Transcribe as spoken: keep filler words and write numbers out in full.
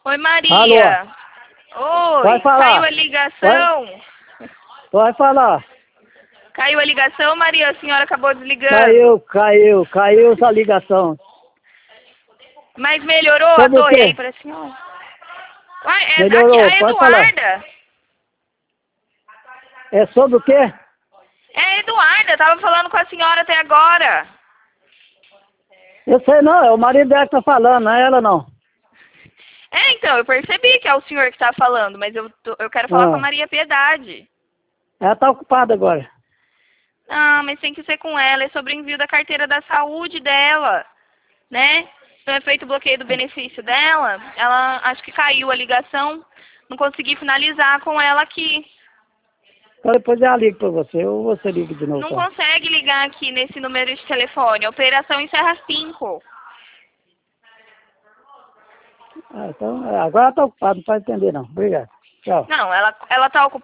Oi, Alô? Maria. Oi, Vai falar. caiu a ligação. Vai falar. Caiu a ligação, Maria? A senhora acabou desligando. Caiu, caiu, caiu essa ligação. Mas melhorou a Sobre o torre quê? aí pra senhora? Uai, é aqui, Melhorou, a pode falar. Eduarda. É sobre o quê? É a Eduarda, tava falando com a senhora até agora. Eu sei não, é o marido dela que tá falando, não é ela não. É, então, eu percebi que é o senhor que tá falando, mas eu, tô- eu quero falar com a Ah, Maria Piedade. ela tá ocupada agora. Não, mas tem que ser com ela, é sobre o envio da carteira da saúde dela, né? Foi feito o bloqueio do benefício dela, ela acho que caiu a ligação, não consegui finalizar com ela aqui. Então depois ela liga pra você, ou você liga de novo Não pra ela. consegue ligar aqui nesse número de telefone, a operação encerra cinco. Ah, então, é, agora ela tá ocupada, não pode entender não. Obrigado. Tchau. Não, ela, ela tá ocupada.